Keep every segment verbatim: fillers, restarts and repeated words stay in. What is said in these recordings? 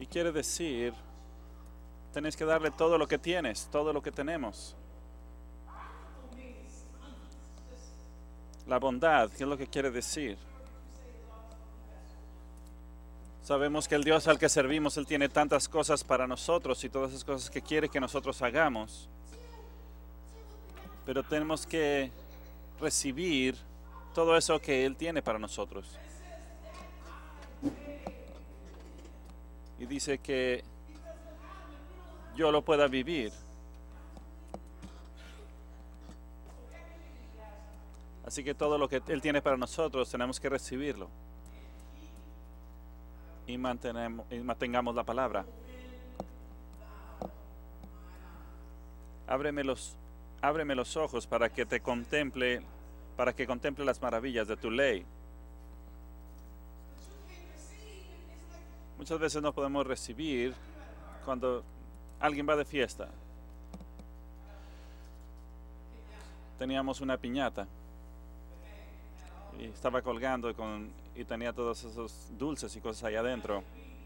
Y quiere decir, tenés que darle todo lo que tienes, todo lo que tenemos. La bondad, ¿qué es lo que quiere decir? Sabemos que el Dios al que servimos, Él tiene tantas cosas para nosotros y todas esas cosas que quiere que nosotros hagamos. Pero tenemos que recibir todo eso que Él tiene para nosotros. Y dice que yo lo pueda vivir. Así que todo lo que Él tiene para nosotros tenemos que recibirlo. Y, mantenemos, y mantengamos la palabra. Ábreme los, ábreme los ojos para que te contemple, para que contemple las maravillas de tu ley. Muchas veces no podemos recibir cuando alguien va de fiesta. Teníamos una piñata y estaba colgando con, y tenía todos esos dulces y cosas allá adentro.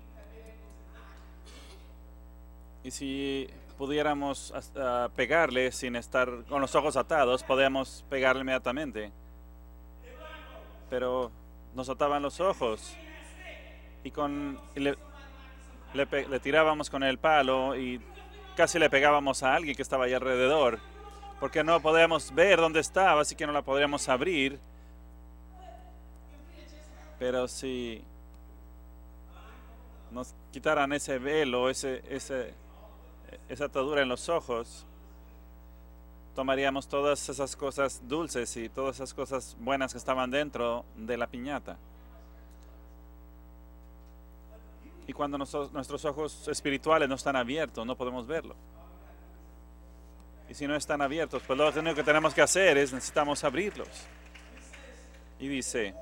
Y si pudiéramos uh, pegarle sin estar con los ojos atados, podíamos pegarle inmediatamente. Pero nos ataban los ojos y, con, y le, le, le tirábamos con el palo y casi le pegábamos a alguien que estaba ahí alrededor, porque no podíamos ver dónde estaba, así que no la podríamos abrir. Pero si nos quitaran ese velo, ese, ese, esa atadura en los ojos, tomaríamos todas esas cosas dulces y todas esas cosas buenas que estaban dentro de la piñata. Y cuando nosotros, nuestros ojos espirituales no están abiertos, no podemos verlo. Y si no están abiertos, pues lo único que tenemos que hacer es necesitamos abrirlos. Y dice,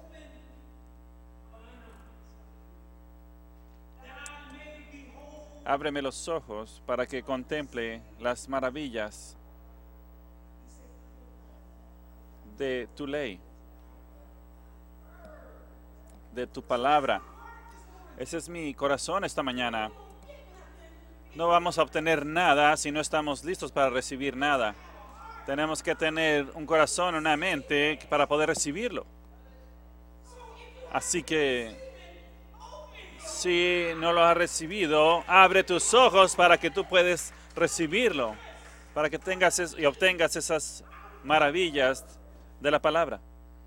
ábreme los ojos para que contemple las maravillas de tu ley, de tu palabra. Ese es mi corazón esta mañana. No vamos a obtener nada si no estamos listos para recibir nada. Tenemos que tener un corazón, una mente para poder recibirlo. Así que si no lo has recibido, abre tus ojos para que tú puedas recibirlo, para que tengas y obtengas esas maravillas de la palabra.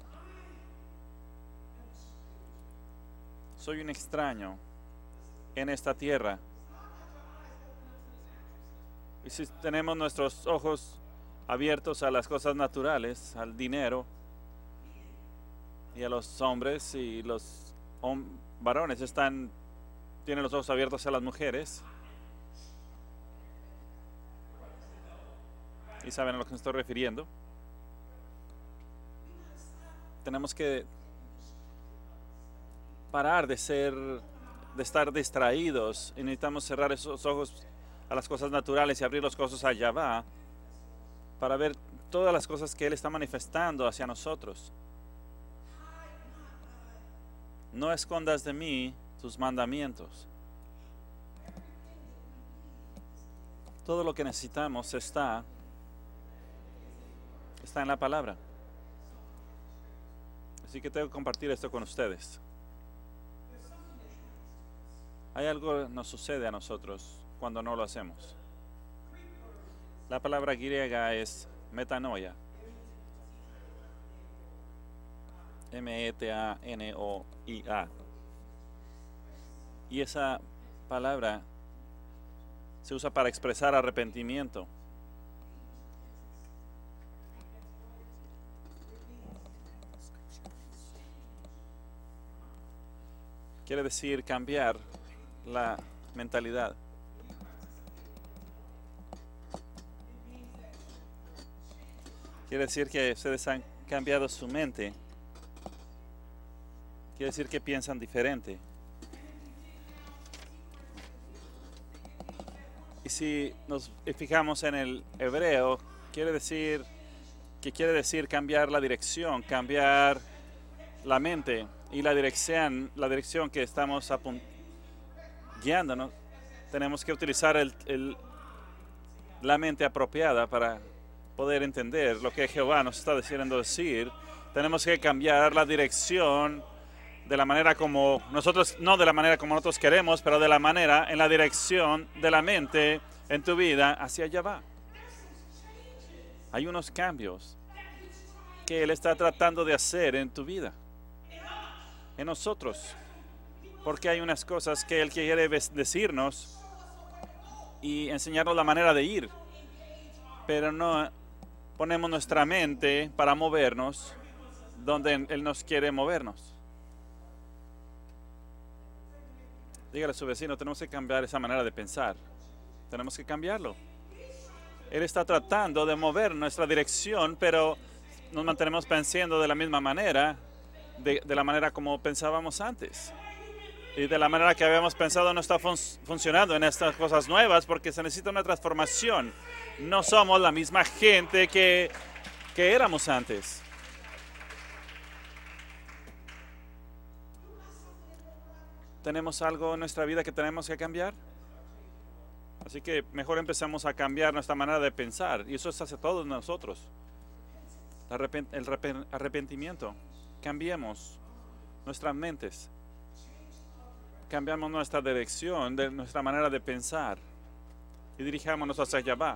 Soy un extraño en esta tierra. Y si tenemos nuestros ojos abiertos a las cosas naturales, al dinero y a los hombres, y los hom- varones están, tienen los ojos abiertos a las mujeres, y saben a lo que me estoy refiriendo, tenemos que parar de ser, de estar distraídos, y necesitamos cerrar esos ojos a las cosas naturales y abrir los ojos a Yahvá para ver todas las cosas que Él está manifestando hacia nosotros. No escondas de mí tus mandamientos. Todo lo que necesitamos está, está en la palabra. Así que tengo que compartir esto con ustedes. Hay algo que nos sucede a nosotros cuando no lo hacemos. La palabra griega es metanoia. M E T A N O I A. Y esa palabra se usa para expresar arrepentimiento. Quiere decir cambiar la mentalidad. Quiere decir que ustedes han cambiado su mente. Quiere decir que piensan diferente. Y si nos fijamos en el hebreo, quiere decir que quiere decir cambiar la dirección, cambiar la mente y la dirección, la dirección que estamos guiándonos, tenemos que utilizar el, el, la mente apropiada para poder entender lo que Jehová nos está diciendo decir. Tenemos que cambiar la dirección de la manera como nosotros, no de la manera como nosotros queremos, pero de la manera en la dirección de la mente en tu vida hacia allá va. Hay unos cambios que Él está tratando de hacer en tu vida, en nosotros, porque hay unas cosas que Él quiere decirnos y enseñarnos la manera de ir, pero no ponemos nuestra mente para movernos donde Él nos quiere movernos. Dígale a su vecino, tenemos que cambiar esa manera de pensar, tenemos que cambiarlo. Él está tratando de mover nuestra dirección, pero nos mantenemos pensando de la misma manera, de, de la manera como pensábamos antes. Y de la manera que habíamos pensado no está fun funcionando en estas cosas nuevas porque se necesita una transformación. No somos la misma gente que, que éramos antes. ¿Tenemos algo en nuestra vida que tenemos que cambiar? Así que mejor empecemos a cambiar nuestra manera de pensar. Y eso es hacia todos nosotros. El arrepentimiento. Cambiemos nuestras mentes. Cambiamos nuestra dirección, de nuestra manera de pensar. Y dirijámonos hacia Jehová.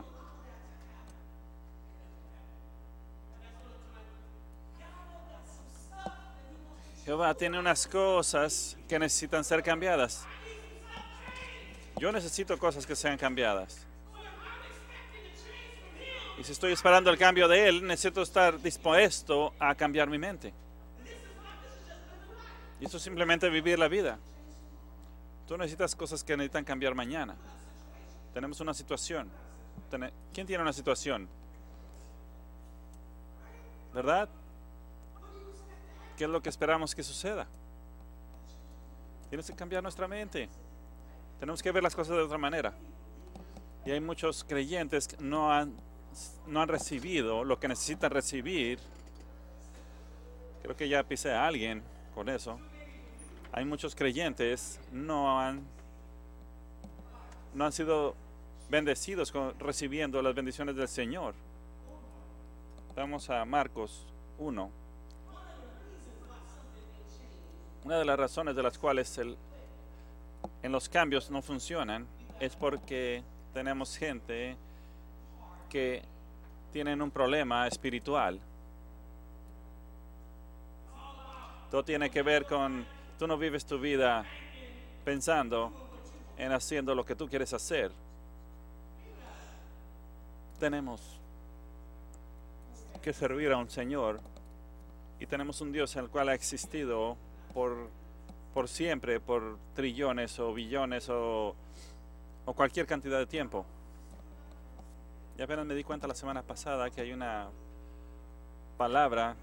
Jehová tiene unas cosas que necesitan ser cambiadas. Yo necesito cosas que sean cambiadas. Y si estoy esperando el cambio de Él, necesito estar dispuesto a cambiar mi mente. Y esto es simplemente vivir la vida. Tú necesitas cosas que necesitan cambiar mañana. Tenemos una situación. ¿Quién tiene una situación? ¿Verdad? ¿Qué es lo que esperamos que suceda? Tienes que cambiar nuestra mente. Tenemos que ver las cosas de otra manera. Y hay muchos creyentes que no han, no han recibido lo que necesitan recibir. Creo que ya pisé a alguien con eso. Hay muchos creyentes no han no han sido bendecidos con, recibiendo las bendiciones del Señor. Vamos a Marcos uno. Una de las razones de las cuales el, en los cambios no funcionan es porque tenemos gente que tienen un problema espiritual. Todo tiene que ver con, tú no vives tu vida pensando en haciendo lo que tú quieres hacer. Tenemos que servir a un Señor y tenemos un Dios el cual ha existido por, por siempre, por trillones o billones o, o cualquier cantidad de tiempo. Y apenas me di cuenta la semana pasada que hay una palabra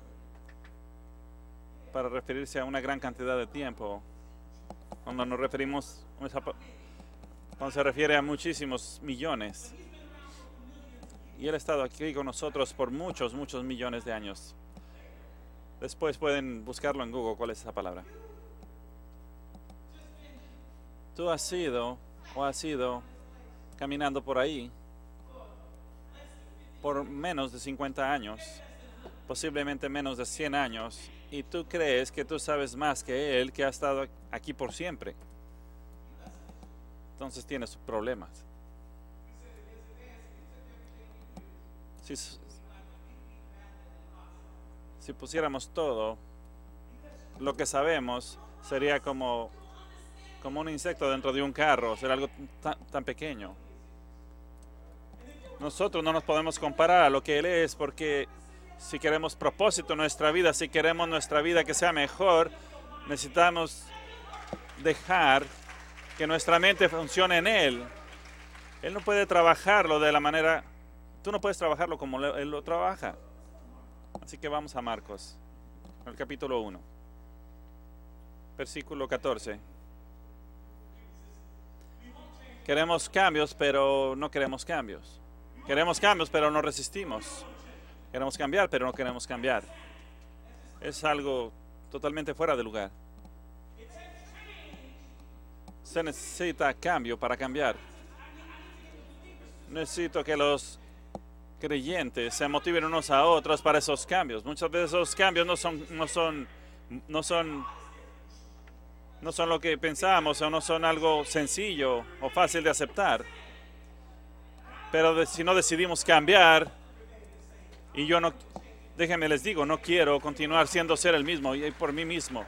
para referirse a una gran cantidad de tiempo, cuando nos referimos, cuando se refiere a muchísimos millones. Y Él ha estado aquí con nosotros por muchos, muchos millones de años. Después pueden buscarlo en Google, cuál es esa palabra. Tú has sido o has ido caminando por ahí por menos de cincuenta años, posiblemente menos de cien años, y tú crees que tú sabes más que Él, que ha estado aquí por siempre. Entonces tienes problemas. Si, si pusiéramos todo lo que sabemos, sería como, como un insecto dentro de un carro, sería algo tan, tan pequeño. Nosotros no nos podemos comparar a lo que Él es, porque si queremos propósito en nuestra vida, si queremos nuestra vida que sea mejor, necesitamos dejar que nuestra mente funcione en Él. Él no puede trabajarlo de la manera, tú no puedes trabajarlo como Él lo trabaja. Así que vamos a Marcos, el capítulo uno, versículo catorce. Queremos cambios, pero no queremos cambios. Queremos cambios, pero no resistimos. Queremos cambiar, pero no queremos cambiar. Es algo totalmente fuera de lugar. Se necesita cambio para cambiar. Necesito que los creyentes se motiven unos a otros para esos cambios. Muchas veces esos cambios no son, no son, no son, no son lo que pensamos o no son algo sencillo o fácil de aceptar. Pero de, si no decidimos cambiar, y yo no, déjenme les digo, no quiero continuar siendo ser el mismo y por mí mismo,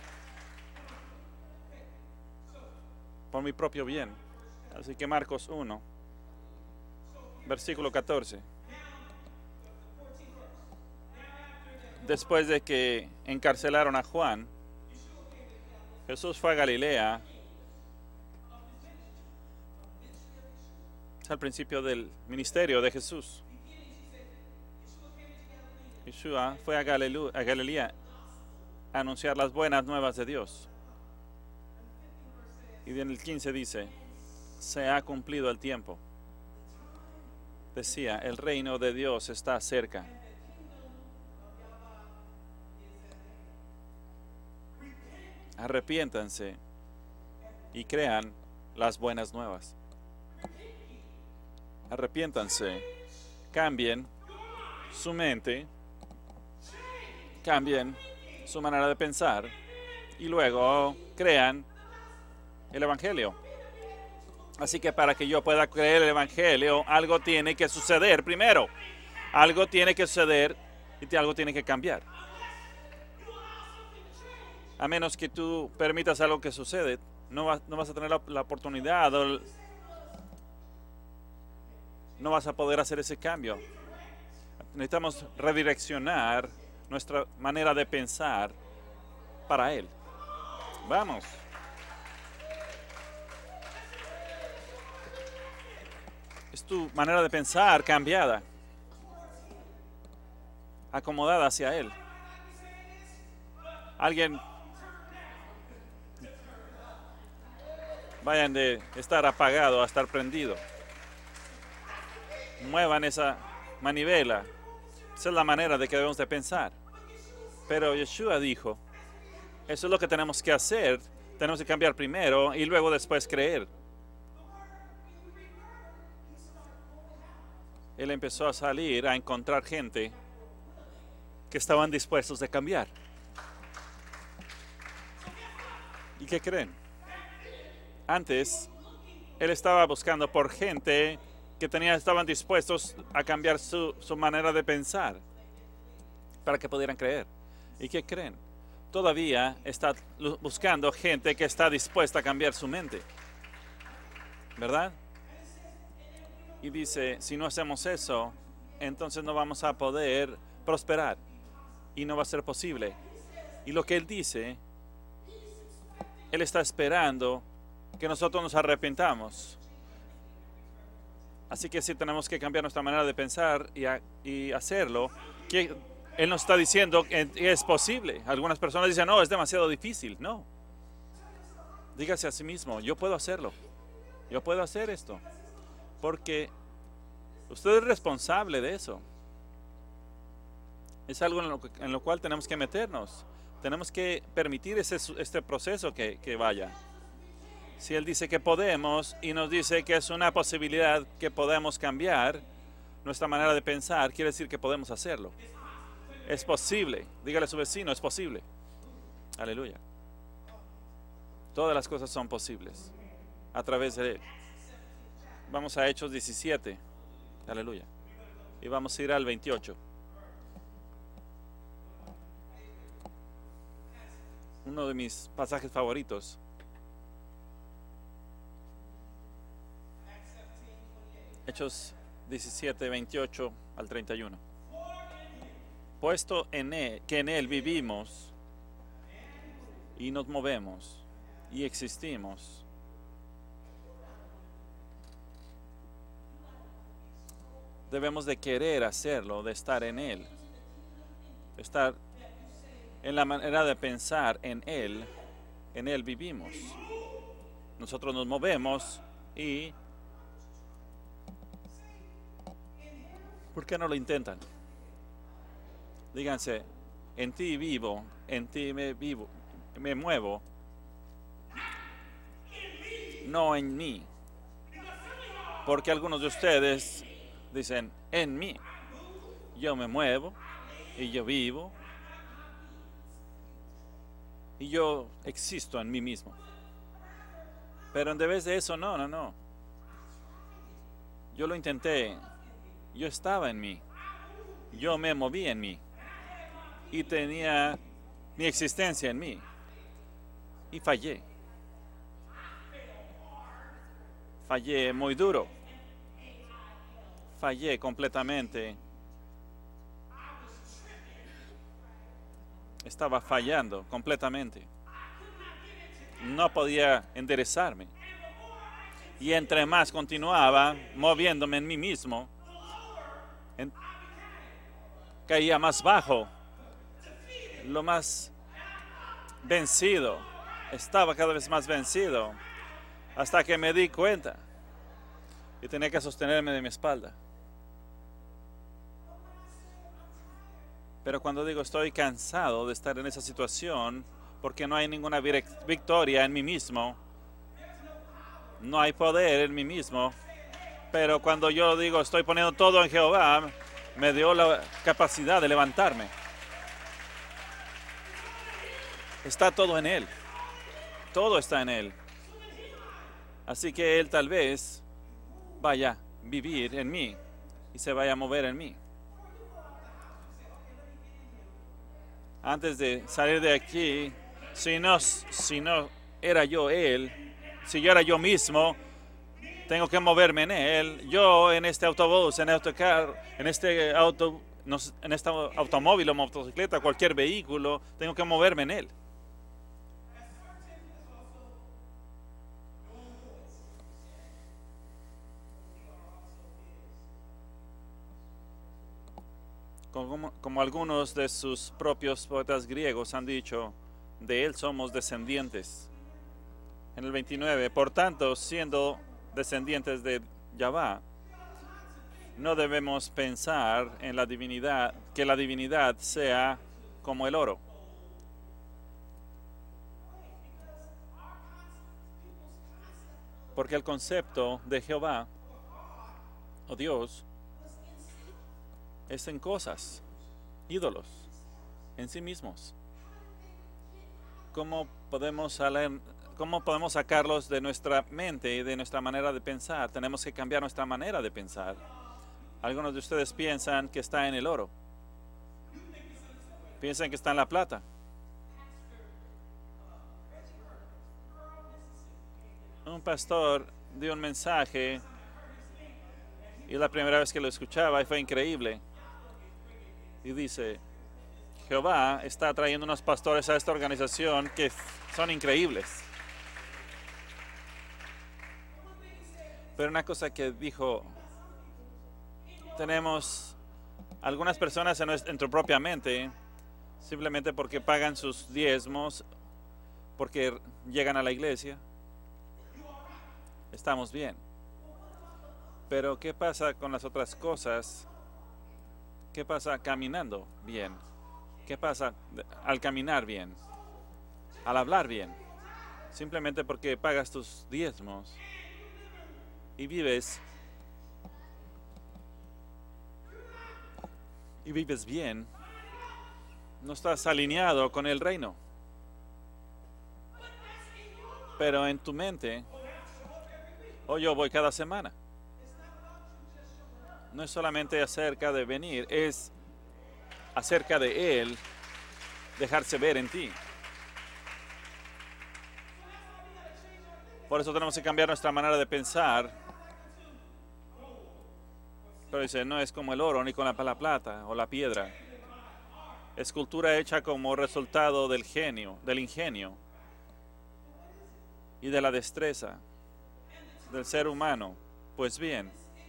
por mi propio bien. Así que Marcos uno, versículo catorce. Después de que encarcelaron a Juan, Jesús fue a Galilea. Es al principio del ministerio de Jesús. Yeshua fue a, Galilú, a Galilea a anunciar las buenas nuevas de Dios. Y en el quince dice, se ha cumplido el tiempo. Decía, el reino de Dios está cerca. Arrepiéntanse y crean las buenas nuevas. Arrepiéntanse, cambien su mente, cambien su manera de pensar y luego crean el Evangelio. Así que para que yo pueda creer el Evangelio, algo tiene que suceder primero. Algo tiene que suceder y algo tiene que cambiar. A menos que tú permitas algo que sucede, no vas, no vas a tener la, la oportunidad o no vas a poder hacer ese cambio. Necesitamos redireccionar nuestra manera de pensar para Él. Vamos. Es tu manera de pensar cambiada, acomodada hacia Él. Alguien, vayan de estar apagado a estar prendido. Muevan esa manivela. Esa es la manera de que debemos de pensar. Pero Yeshua dijo, eso es lo que tenemos que hacer. Tenemos que cambiar primero y luego después creer. Él empezó a salir a encontrar gente que estaban dispuestos a cambiar. ¿Y qué creen? Antes, él estaba buscando por gente que tenía, estaban dispuestos a cambiar su, su manera de pensar para que pudieran creer. ¿Y qué creen? Todavía está buscando gente que está dispuesta a cambiar su mente. ¿Verdad? Y dice, si no hacemos eso, entonces no vamos a poder prosperar y no va a ser posible. Y lo que él dice, él está esperando que nosotros nos arrepintamos. Así que sí tenemos que cambiar nuestra manera de pensar y, a, y hacerlo. Que él nos está diciendo que es posible. Algunas personas dicen, no, es demasiado difícil. No. Dígase a sí mismo, yo puedo hacerlo. Yo puedo hacer esto. Porque usted es responsable de eso. Es algo en lo, en lo cual tenemos que meternos. Tenemos que permitir ese, este proceso que, que vaya. Si Él dice que podemos y nos dice que es una posibilidad que podemos cambiar nuestra manera de pensar, quiere decir que podemos hacerlo. Es posible. Dígale a su vecino, es posible. Aleluya. Todas las cosas son posibles a través de Él. Vamos a Hechos diecisiete. Aleluya. Y vamos a ir al veintiocho. Uno de mis pasajes favoritos. Hechos diecisiete, veintiocho al treinta y uno. Puesto en él, que en Él vivimos y nos movemos y existimos, debemos de querer hacerlo, de estar en Él, de estar en la manera de pensar en Él. En Él vivimos. Nosotros nos movemos y ¿por qué no lo intentan? Díganse, en ti vivo, en ti me vivo, me muevo no en mí. Porque algunos de ustedes dicen, en mí. Yo me muevo y yo vivo y yo existo en mí mismo. Pero en vez de eso, no, no, no. Yo lo intenté. Yo estaba en mí. Yo me moví en mí. Y tenía mi existencia en mí. Y fallé. Fallé muy duro. Fallé completamente. Estaba fallando completamente. No podía enderezarme. Y entre más continuaba moviéndome en mí mismo, en, caía más bajo, lo más vencido. Estaba cada vez más vencido, hasta que me di cuenta y tenía que sostenerme de mi espalda. Pero cuando digo estoy cansado de estar en esa situación, porque no hay ninguna victoria en mí mismo, no hay poder en mí mismo, pero cuando yo digo estoy poniendo todo en Jehová, me dio la capacidad de levantarme. Está todo en Él. Todo está en Él. Así que Él tal vez vaya a vivir en mí y se vaya a mover en mí. Antes de salir de aquí, si no, si no era yo Él, si yo era yo mismo, tengo que moverme en Él. Yo en este autobús, en este carro, en este auto, no, en este automóvil o motocicleta, cualquier vehículo, tengo que moverme en Él. Como, como algunos de sus propios poetas griegos han dicho, de Él somos descendientes. En el veintinueve, por tanto, siendo descendientes de Yahvá, no debemos pensar en la divinidad, que la divinidad sea como el oro. Porque el concepto de Jehová, o Dios, es en cosas, ídolos, en sí mismos. ¿Cómo podemos salir, cómo podemos sacarlos de nuestra mente y de nuestra manera de pensar? Tenemos que cambiar nuestra manera de pensar. Algunos de ustedes piensan que está en el oro. Piensan que está en la plata. Un pastor dio un mensaje y la primera vez que lo escuchaba y fue increíble. Y dice, Jehová está trayendo unos pastores a esta organización que son increíbles. Pero una cosa que dijo, tenemos algunas personas en nuestra propia mente, simplemente porque pagan sus diezmos, porque llegan a la iglesia, estamos bien. Pero ¿qué pasa con las otras cosas? ¿Qué pasa caminando bien? ¿Qué pasa al caminar bien? Al hablar bien. Simplemente porque pagas tus diezmos y vives y vives bien, no estás alineado con el reino. Pero en tu mente, o yo voy cada semana. No es solamente acerca de venir, es acerca de Él dejarse ver en ti. Por eso tenemos que cambiar nuestra manera de pensar. Pero dice, no es como el oro, ni con la, la plata o la piedra. Escultura hecha como resultado del genio, del ingenio y de la destreza del ser humano. Pues bien,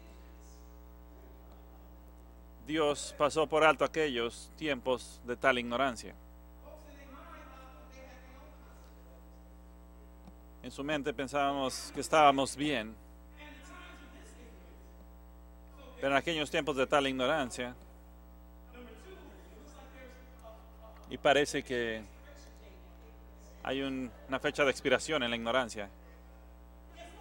Dios pasó por alto aquellos tiempos de tal ignorancia. En su mente pensábamos que estábamos bien, pero en aquellos tiempos de tal ignorancia, y parece que hay un, una fecha de expiración en la ignorancia.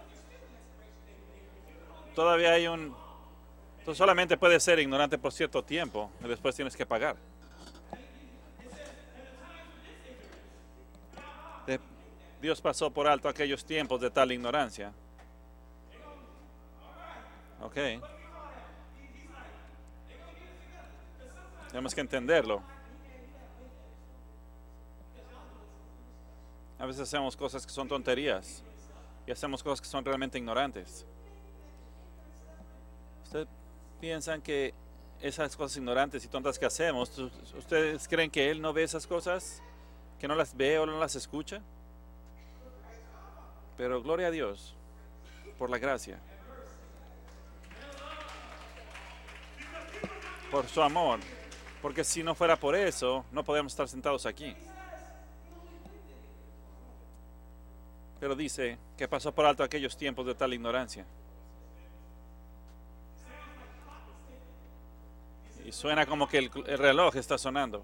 todavía hay un... Tú solamente puedes ser ignorante por cierto tiempo y después tienes que pagar. De- Dios pasó por alto aquellos tiempos de tal ignorancia. Ok. Tenemos que entenderlo. A veces hacemos cosas que son tonterías y hacemos cosas que son realmente ignorantes. ¿Ustedes piensan que esas cosas ignorantes y tontas que hacemos, ustedes creen que Él no ve esas cosas? ¿Que no las ve o no las escucha? Pero gloria a Dios por la gracia, por su amor, porque si no fuera por eso, no podríamos estar sentados aquí. Pero dice que pasó por alto aquellos tiempos de tal ignorancia. Y suena como que el, el reloj está sonando.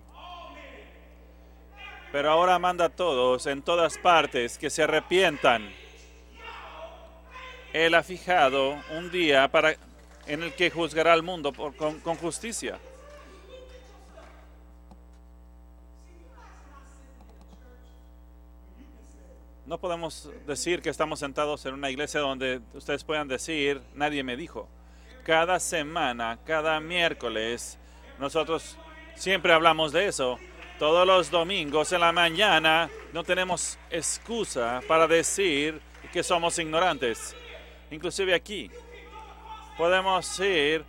Pero ahora manda a todos en todas partes que se arrepientan. Él ha fijado un día para, en el que juzgará al mundo por, con, con justicia. No podemos decir que estamos sentados en una iglesia donde ustedes puedan decir, nadie me dijo. Cada semana, cada miércoles, nosotros siempre hablamos de eso. Todos los domingos en la mañana no tenemos excusa para decir que somos ignorantes. Inclusive aquí podemos ir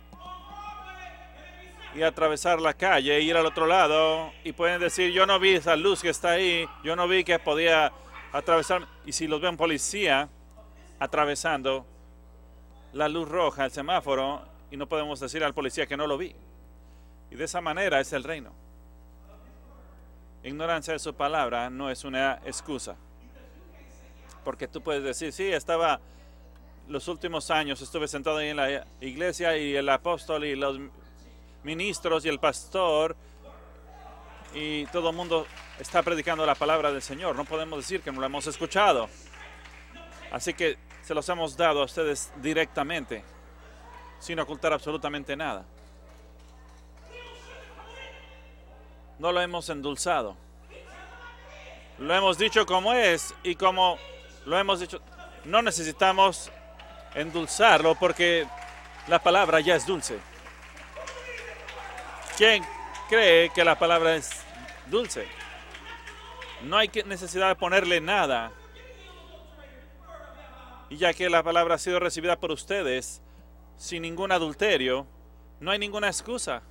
y atravesar la calle, ir al otro lado y pueden decir, yo no vi esa luz que está ahí, yo no vi que podía atravesar. Y si los ve un policía atravesando la luz roja, el semáforo, y no podemos decir al policía que no lo vi. Y de esa manera es el reino. Ignorancia de su palabra no es una excusa. Porque tú puedes decir, sí, estaba los últimos años, estuve sentado ahí en la iglesia y el apóstol y los ministros y el pastor y todo el mundo está predicando la palabra del Señor. No podemos decir que no lo hemos escuchado. Así que se los hemos dado a ustedes directamente, sin ocultar absolutamente nada. No lo hemos endulzado. Lo hemos dicho como es y como lo hemos dicho. No necesitamos endulzarlo porque la palabra ya es dulce. ¿Quién cree que la palabra es dulce? No hay necesidad de ponerle nada. Y ya que la palabra ha sido recibida por ustedes sin ningún adulterio, no hay ninguna excusa.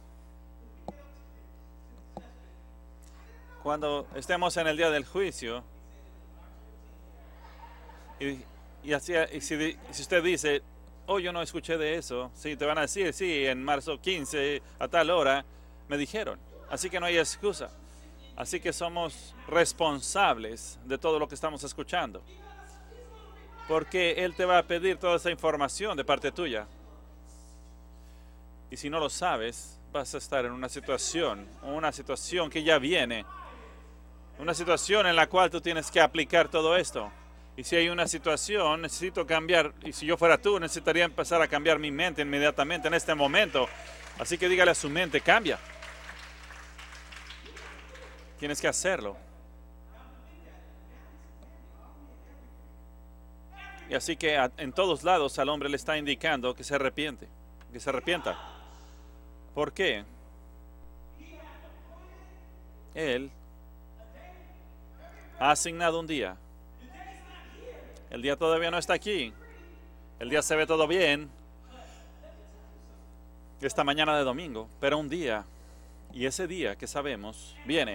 Cuando estemos en el día del juicio, y, y, así, y si, si usted dice, oh, yo no escuché de eso, sí, te van a decir, sí, en marzo quince, a tal hora, me dijeron. Así que no hay excusa. Así que somos responsables de todo lo que estamos escuchando. Porque Él te va a pedir toda esa información de parte tuya. Y si no lo sabes, vas a estar en una situación, una situación que ya viene. Una situación en la cual tú tienes que aplicar todo esto. Y si hay una situación, necesito cambiar. Y si yo fuera tú, necesitaría empezar a cambiar mi mente inmediatamente en este momento. Así que dígale a su mente, cambia. Tienes que hacerlo. Y así que a, en todos lados al hombre le está indicando que se arrepiente, que se arrepienta. ¿Por qué? Él ha asignado un día. El día todavía no está aquí. El día se ve todo bien. Esta mañana de domingo, pero un día, y ese día que sabemos, viene.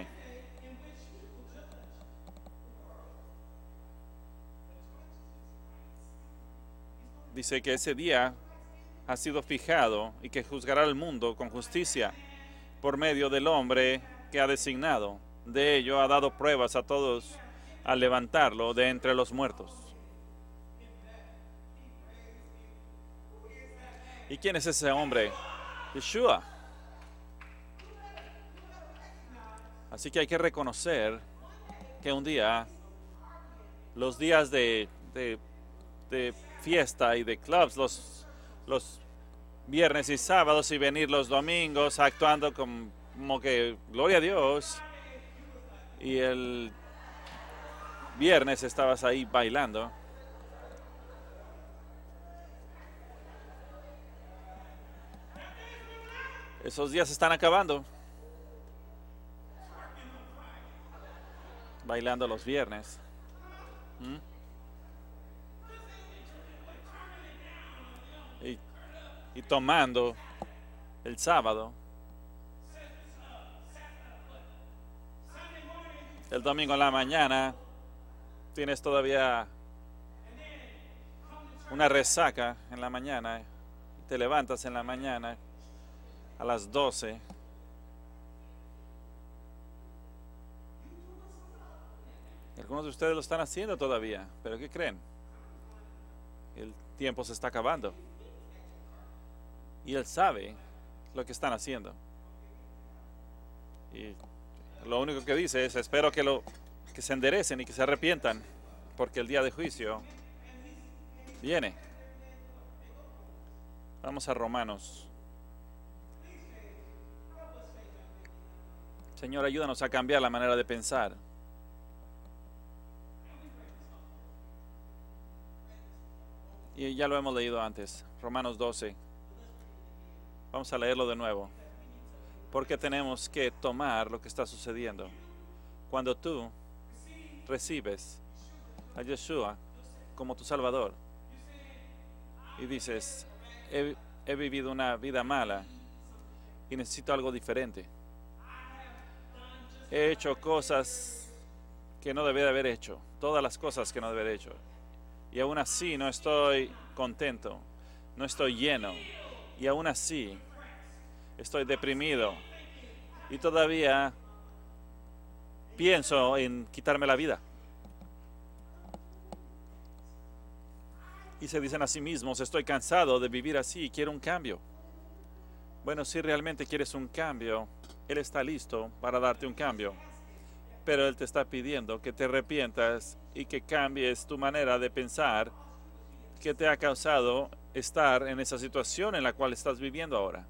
Dice que ese día ha sido fijado y que juzgará al mundo con justicia por medio del hombre que ha designado. De ello ha dado pruebas a todos al levantarlo de entre los muertos. ¿Y quién es ese hombre? Yeshua. Así que hay que reconocer que un día, los días de, de, de fiesta y de clubs, los, los viernes y sábados y venir los domingos actuando como, como que gloria a Dios. Y el viernes estabas ahí bailando. Esos días están acabando. Bailando los viernes. ¿Mm? Y, y tomando el sábado. El domingo en la mañana tienes todavía una resaca en la mañana. Te levantas en la mañana a las doce. Algunos de ustedes lo están haciendo todavía, pero ¿qué creen? El tiempo se está acabando. Y Él sabe lo que están haciendo. Y lo único que dice es, espero que, lo, que se enderecen y que se arrepientan, porque el día de juicio viene. Vamos a Romanos. Señor, ayúdanos a cambiar la manera de pensar. Y ya lo hemos leído antes, Romanos doce. Vamos a leerlo de nuevo. Porque tenemos que tomar lo que está sucediendo. Cuando tú recibes a Yeshua como tu Salvador y dices, he, he vivido una vida mala y necesito algo diferente. He hecho cosas que no debía de haber hecho, todas las cosas que no debía haber hecho. Y aún así no estoy contento, no estoy lleno. Y aún así estoy deprimido. Y todavía pienso en quitarme la vida. Y se dicen a sí mismos, estoy cansado de vivir así y quiero un cambio. Bueno, si realmente quieres un cambio, Él está listo para darte un cambio. Pero Él te está pidiendo que te arrepientas y que cambies tu manera de pensar que te ha causado estar en esa situación en la cual estás viviendo ahora.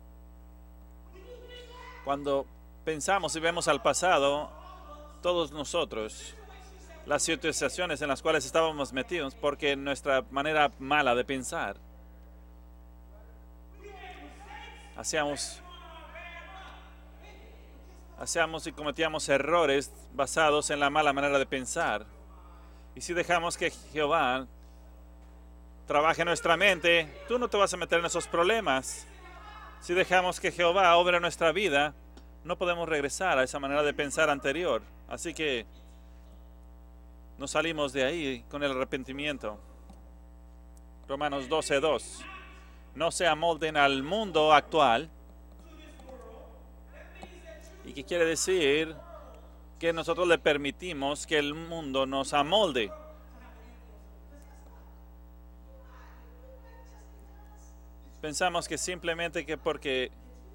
Cuando pensamos y vemos al pasado, todos nosotros, las situaciones en las cuales estábamos metidos, porque nuestra manera mala de pensar, hacíamos, hacíamos y cometíamos errores basados en la mala manera de pensar. Y si dejamos que Jehová trabaje en nuestra mente, tú no te vas a meter en esos problemas. Si dejamos que Jehová obre en nuestra vida, no podemos regresar a esa manera de pensar anterior. Así que nos salimos de ahí con el arrepentimiento. Romanos doce dos. No se amolden al mundo actual. ¿Y qué quiere decir? Que nosotros le permitimos que el mundo nos amolde. Pensamos que simplemente que porque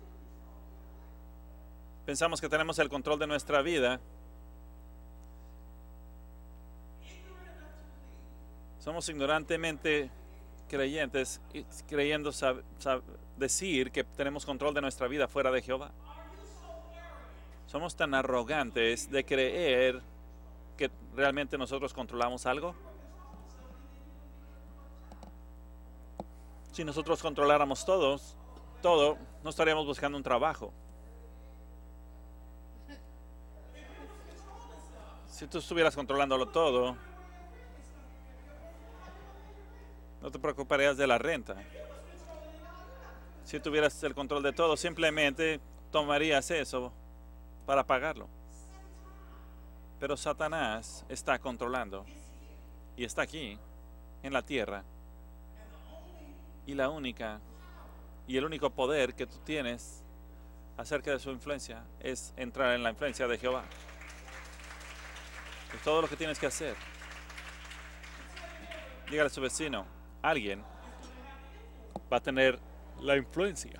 pensamos que tenemos el control de nuestra vida, somos ignorantemente creyentes y creyendo sab, sab, decir que tenemos control de nuestra vida fuera de Jehová. Somos tan arrogantes de creer que realmente nosotros controlamos algo. Si nosotros controláramos todos, todo, no estaríamos buscando un trabajo. Si tú estuvieras controlándolo todo, no te preocuparías de la renta. Si tuvieras el control de todo, simplemente tomarías eso para pagarlo. Pero Satanás está controlando y está aquí en la tierra. Y la única y el único poder que tú tienes acerca de su influencia es entrar en la influencia de Jehová. Es todo lo que tienes que hacer. Dígale a su vecino, alguien va a tener la influencia.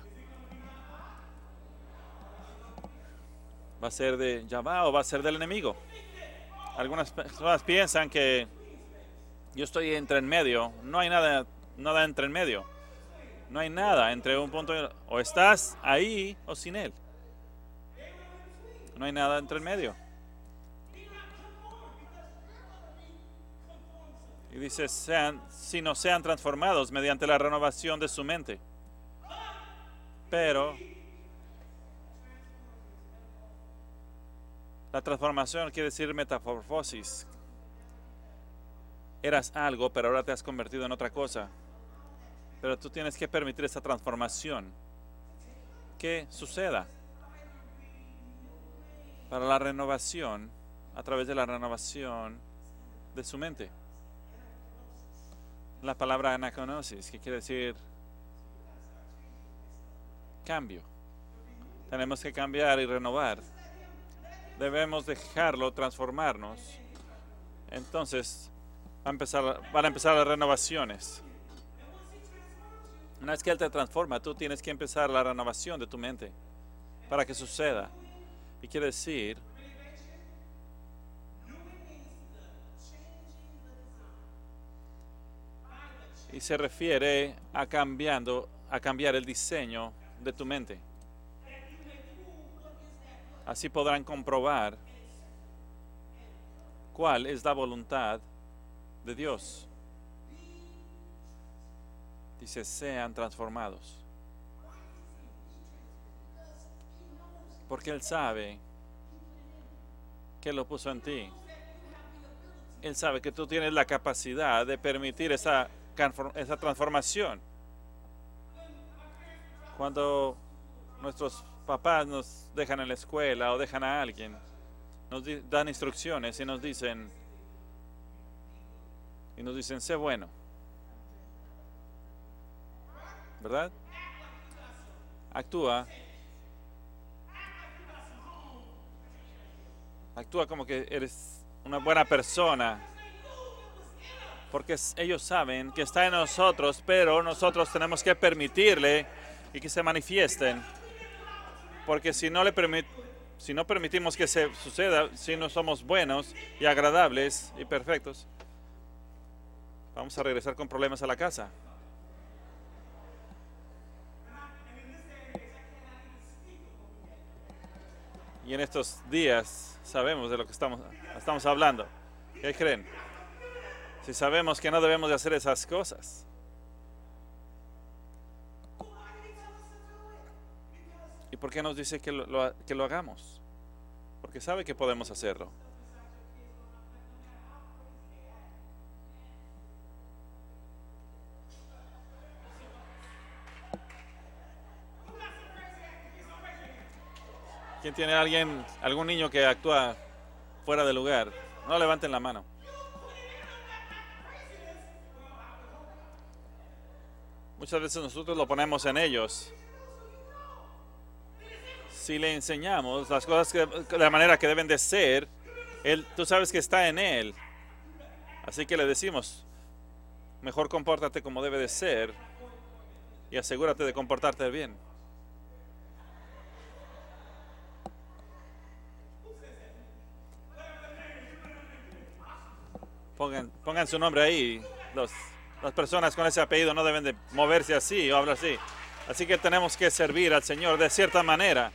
¿Va a ser de Yahvá o va a ser del enemigo? Algunas personas piensan que yo estoy entre en medio. No hay nada, nada entre en medio. No hay nada entre un punto y otro. O estás ahí o sin Él. No hay nada entre el medio. Y dice, sean, si no sean transformados mediante la renovación de su mente. Pero la transformación quiere decir metamorfosis. Eras algo, pero ahora te has convertido en otra cosa. Pero tú tienes que permitir esa transformación que suceda. Para la renovación, a través de la renovación de su mente. La palabra anaconosis, que quiere decir cambio. Tenemos que cambiar y renovar. Debemos dejarlo transformarnos. Entonces, va a empezar, van a empezar las renovaciones. Una vez que Él te transforma, tú tienes que empezar la renovación de tu mente para que suceda. Y quiere decir y se refiere a cambiando, a cambiar el diseño de tu mente. Así podrán comprobar cuál es la voluntad de Dios. Dice, sean transformados. Porque Él sabe que lo puso en ti. Él sabe que tú tienes la capacidad de permitir esa, esa transformación. Cuando nuestros papás nos dejan en la escuela o dejan a alguien, nos dan instrucciones y nos dicen, y nos dicen, sé bueno. ¿Verdad? Actúa. Actúa como que eres una buena persona. Porque ellos saben que está en nosotros, pero nosotros tenemos que permitirle y que se manifiesten. Porque si no le permit, si no permitimos que se suceda, si no somos buenos y agradables y perfectos, vamos a regresar con problemas a la casa. Y en estos días sabemos de lo que estamos, estamos hablando. ¿Qué creen? Si sabemos que no debemos de hacer esas cosas. ¿Y por qué nos dice que lo, lo, que lo hagamos? Porque sabe que podemos hacerlo. ¿Quién tiene a alguien, algún niño que actúa fuera de lugar? No levanten la mano. Muchas veces nosotros lo ponemos en ellos. Si le enseñamos las cosas que, de la manera que deben de ser, él, tú sabes que está en él. Así que le decimos, mejor compórtate como debe de ser y asegúrate de comportarte bien. Pongan, pongan su nombre ahí. Los, las personas con ese apellido no deben de moverse así o hablar así. Así que tenemos que servir al Señor de cierta manera.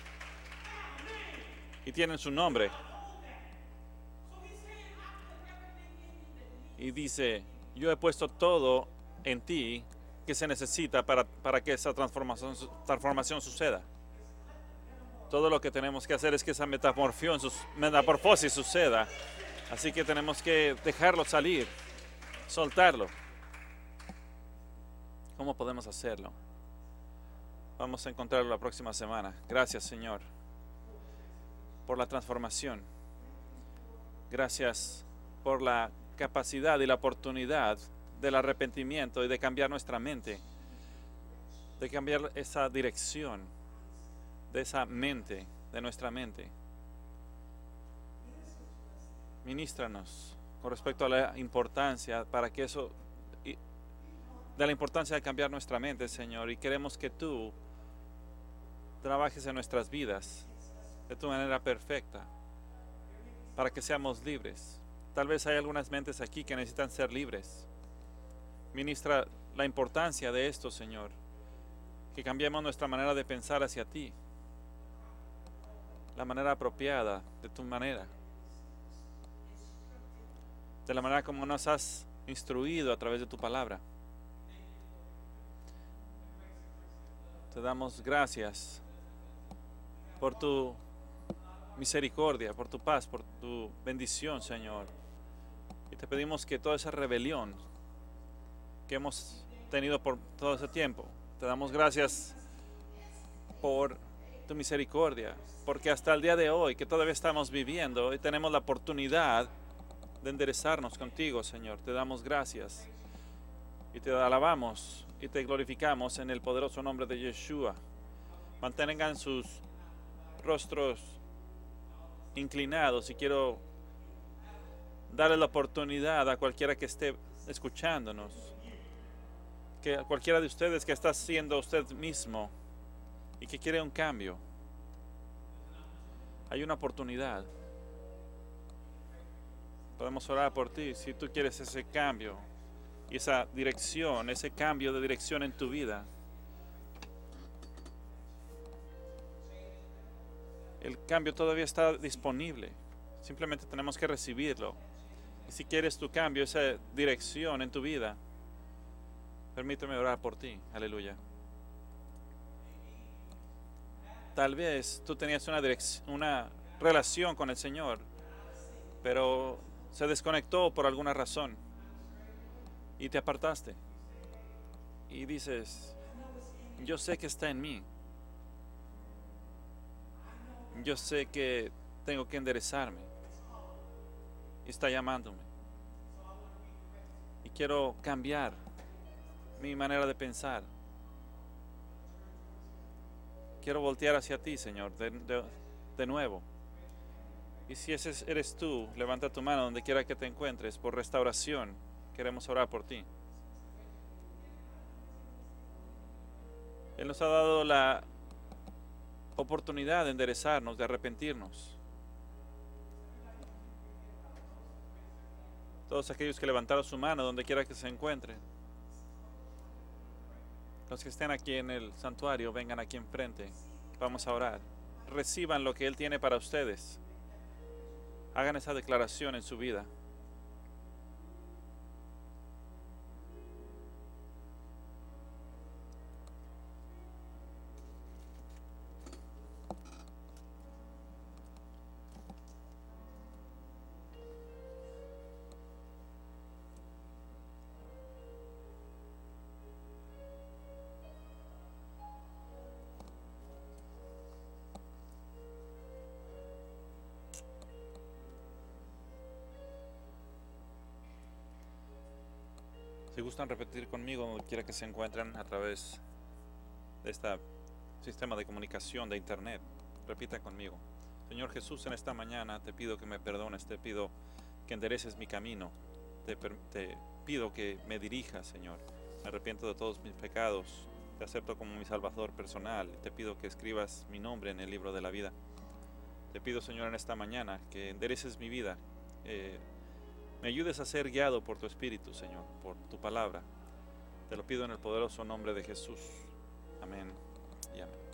Y tienen su nombre. Y dice, yo he puesto todo en ti que se necesita para, para que esa transformación, transformación suceda. Todo lo que tenemos que hacer es que esa metamorfosis suceda. Así que tenemos que dejarlo salir, soltarlo. ¿Cómo podemos hacerlo? Vamos a encontrarlo la próxima semana. Gracias, Señor, por la transformación. Gracias por la capacidad y la oportunidad del arrepentimiento y de cambiar nuestra mente, de cambiar esa dirección de esa mente, de nuestra mente. Ministranos con respecto a la importancia, para que eso, de la importancia de cambiar nuestra mente, Señor, y queremos que tú trabajes en nuestras vidas de tu manera perfecta, para que seamos libres. Tal vez hay algunas mentes aquí que necesitan ser libres. Ministra la importancia de esto, Señor. Que cambiemos nuestra manera de pensar hacia ti. La manera apropiada, de tu manera. De la manera como nos has instruido a través de tu palabra. Te damos gracias por tu misericordia, por tu paz, por tu bendición, Señor. Y te pedimos que toda esa rebelión que hemos tenido por todo ese tiempo, te damos gracias por tu misericordia, porque hasta el día de hoy, que todavía estamos viviendo y tenemos la oportunidad de enderezarnos contigo, Señor, te damos gracias y te alabamos y te glorificamos en el poderoso nombre de Yeshua. Mantengan sus rostros inclinados y quiero darle la oportunidad a cualquiera que esté escuchándonos, que a cualquiera de ustedes que está siendo usted mismo y que quiere un cambio. Hay una oportunidad. Podemos orar por ti si tú quieres ese cambio y esa dirección, ese cambio de dirección en tu vida. El cambio todavía está disponible. Simplemente tenemos que recibirlo. Y si quieres tu cambio, esa dirección en tu vida, permíteme orar por ti. Aleluya. Tal vez tú tenías una, una relación con el Señor, pero se desconectó por alguna razón y te apartaste. Y dices, yo sé que está en mí. Yo sé que tengo que enderezarme. Y está llamándome. Y quiero cambiar mi manera de pensar. Quiero voltear hacia ti, Señor, de, de, de nuevo. Y si ese eres tú, levanta tu mano donde quiera que te encuentres por restauración. Queremos orar por ti. Él nos ha dado la oportunidad de enderezarnos, de arrepentirnos. Todos aquellos que levantaron su mano donde quiera que se encuentren. Los que estén aquí en el santuario, vengan aquí enfrente. Vamos a orar. Reciban lo que Él tiene para ustedes. Hagan esa declaración en su vida. Si gustan repetir conmigo donde quiera que se encuentren a través de este sistema de comunicación de internet, repita conmigo. Señor Jesús, en esta mañana te pido que me perdones, te pido que endereces mi camino, te, te pido que me dirijas, Señor. Me arrepiento de todos mis pecados, te acepto como mi Salvador personal, te pido que escribas mi nombre en el libro de la vida. Te pido, Señor, en esta mañana que endereces mi vida, eh, me ayudes a ser guiado por tu Espíritu, Señor, por tu palabra. Te lo pido en el poderoso nombre de Jesús. Amén y amén.